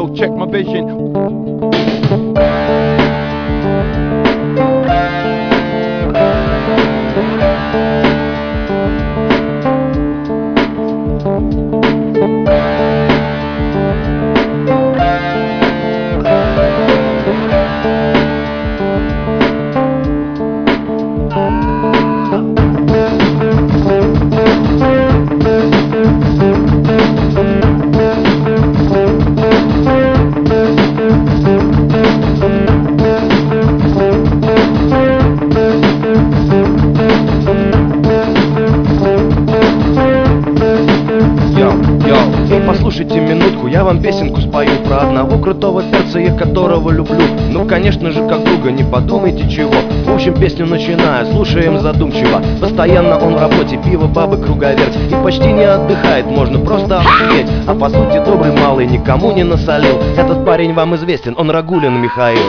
yo, check my vision. Эй, послушайте минутку, я вам песенку спою про одного крутого перца, я которого люблю. Ну, конечно же, как друга, не подумайте чего. В общем, песню начинаю, слушаем задумчиво. Постоянно он в работе, пиво, бабы, круговерть. И почти не отдыхает, можно просто охуеть. А по сути добрый малый, никому не насолил. Этот парень вам известен, он Рагулин Михаил.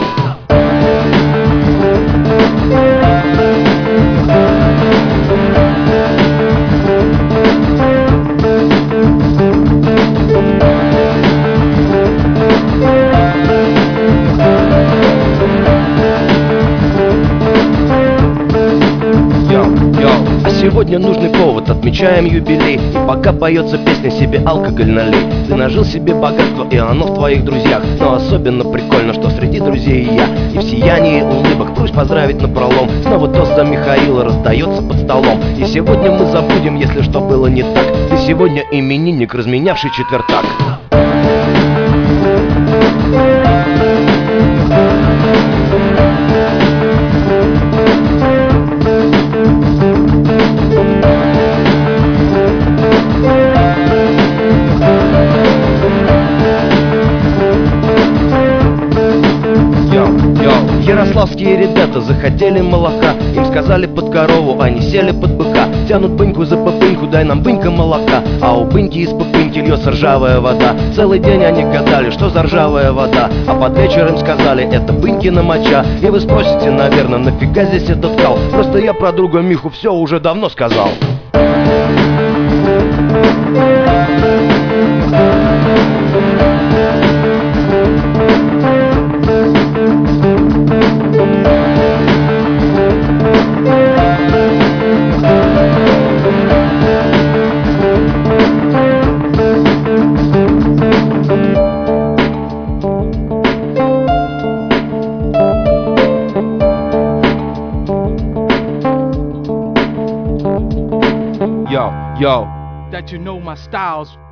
Сегодня нужный повод, отмечаем юбилей. И пока поется песня, себе алкоголь налей. Ты нажил себе богатство, и оно в твоих друзьях. Но особенно прикольно, что среди друзей и я. И в сиянии улыбок прусь поздравить напролом. Снова тост за Михаила раздается под столом. И сегодня мы забудем, если что было не так. Ты сегодня именинник, разменявший четвертак. Ярославские ребята захотели молока. Им сказали под корову, они сели под быка. Тянут быньку за попыньку, дай нам бынька молока. А у быньки из попыньки льется ржавая вода. Целый день они гадали, что за ржавая вода. А под вечер им сказали, это бынькина моча. И вы спросите, наверное, нафига здесь этот кал? Просто я про друга Миху все уже давно сказал. Yo, that you know my styles.